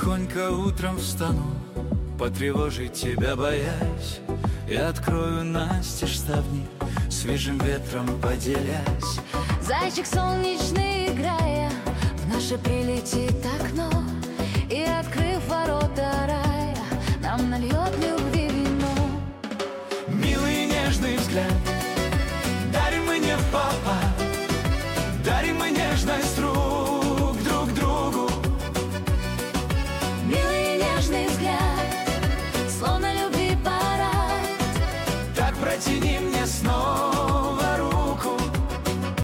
Тихонько утром встану, потревожить тебя боясь, и открою настежь ставни, свежим ветром поделясь. Зайчик солнечный, играя, в наше прилетит окно, и, открыв ворота рая, нам нальет любви вино. Милый нежный взгляд